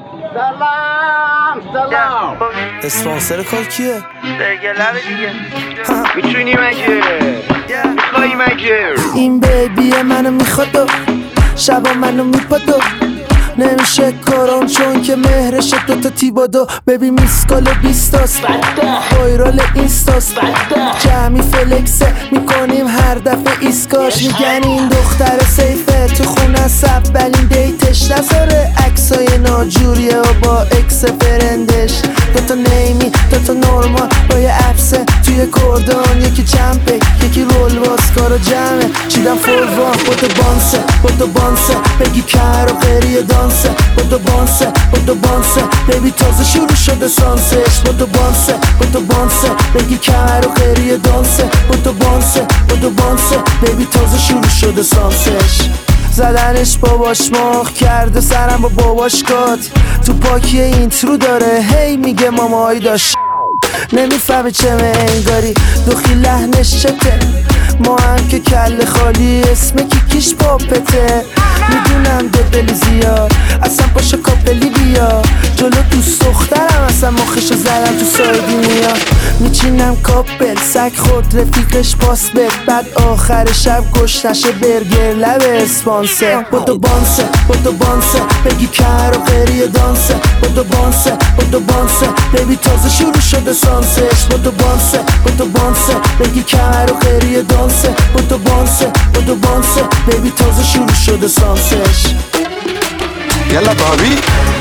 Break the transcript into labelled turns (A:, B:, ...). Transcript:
A: سلام
B: اسپانسر کار کیه؟
A: برگلر دیگه میتونی مگه میخوایی مگه
B: این بیبیه منو میخواد و شبا منو میپاد و نمیشه کاران چون که مهرش دوتا تیبادو ببین میسکال 20 تاست وایرال اینستاست جمعی فلکسه میکنیم هر دفعه ایسکاش میگن این دختر سیفه تو خونه سبلین دیتش نذاره عکسای ناجوریه و با اکس فرندش دوتا نیمی دوتا نورمال با یه عفسه توی کردان یکی جمپه یکی رول باز کارا جمعه چیدم فولوان با تو بانسه بگی کر و قریه دانسه با تو بانسه بیبی تازه شروع شده سانسش با تو بانسه بگی کر و قریه دانسه با تو بانسه بیبی تازه شروع شده سانسش زدنش باباش مخ کرده سرم با باباش کات تو پاکی اینترو داره هی میگه مامایی داشت نمیفهمه چه انگاری دوخی لحنش چته ما هم که کل خالی اسم کیکیش پاپته میدونم دلی زیاد اصلا پاشو کاپلی بیا جلو دوست دخترم اصلا مخشو زدم تو سایدینیا میچینم کاپل سگ خود رفیقش پاس بد بعد آخر شب گشت نشه برگر لب اسپانسر با تو بانسه بگی کر و قریه دانسه با تو بانسه بیبی تازه شروع شده سانسش با تو بانسه بگی کر و قریه دانسه با تو بانسه بیبی تازه شروع شده سانسش
C: يلا بابي